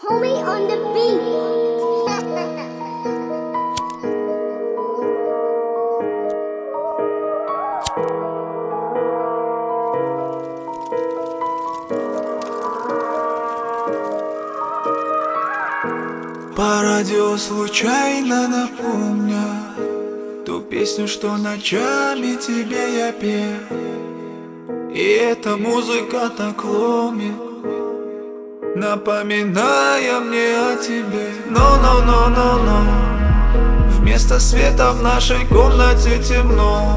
Homie on the beat. По радио случайно напомню ту песню, что ночами тебе я пел. И эта музыка так ломит, напоминая мне о тебе. Но вместо света в нашей комнате темно.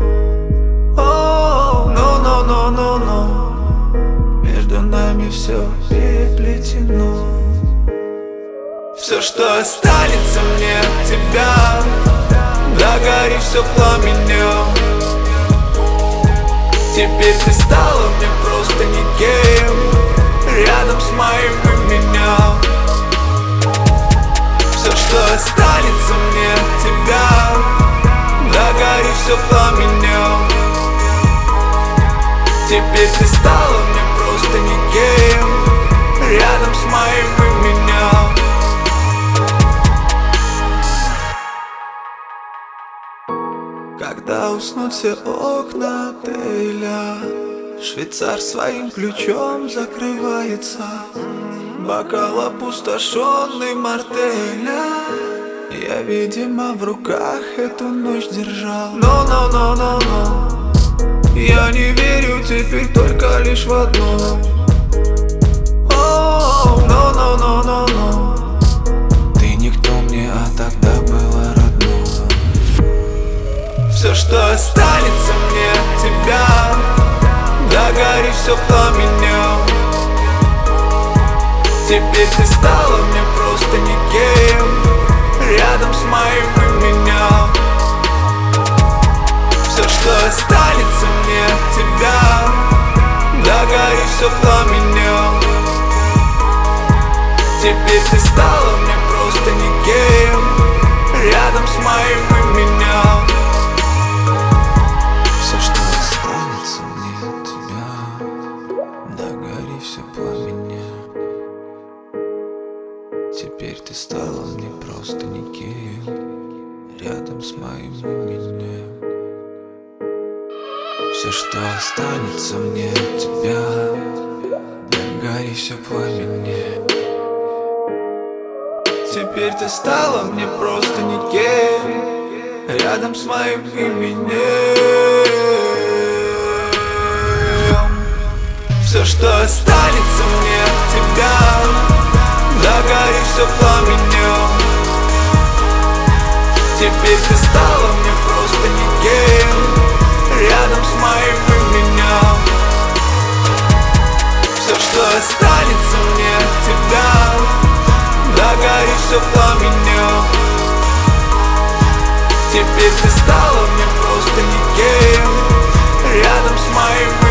О, но между нами все переплетено. Все, что останется мне от тебя, догори все пламенем. Теперь ты стала мне просто никем, рядом с моим именем. Все, что останется мне от тебя, догори все пламенем. Теперь ты стала мне просто никем, рядом с моим именем. Когда уснут все окна отеля, швейцар своим ключом закрывается, бокал опустошенный мартеля. Я, видимо, в руках эту ночь держал. Но я не верю теперь только лишь в одно. О, но ты никто мне, а тогда было родное. Все, что останется мне от тебя, догори все пламенем. Теперь ты стала мне просто никем, рядом с моим именем. Все, что останется мне от тебя, догори все пламенем. Теперь ты стала мне просто никем, рядом с моим именем. Все, что останется мне от тебя, догори все пламенем. Теперь ты стала мне просто никем, рядом с моим именем. Все, что останется мне от тебя, догори все пламенем. Теперь ты стала мне просто никем, рядом с моим именем. Все, что останется мне от тебя, догори все пламенем. Теперь ты стала мне просто никем, рядом с моим именем. Все, что останется мне от тебя, догори все пламенем. Теперь ты стала мне просто никем, рядом с моим именем.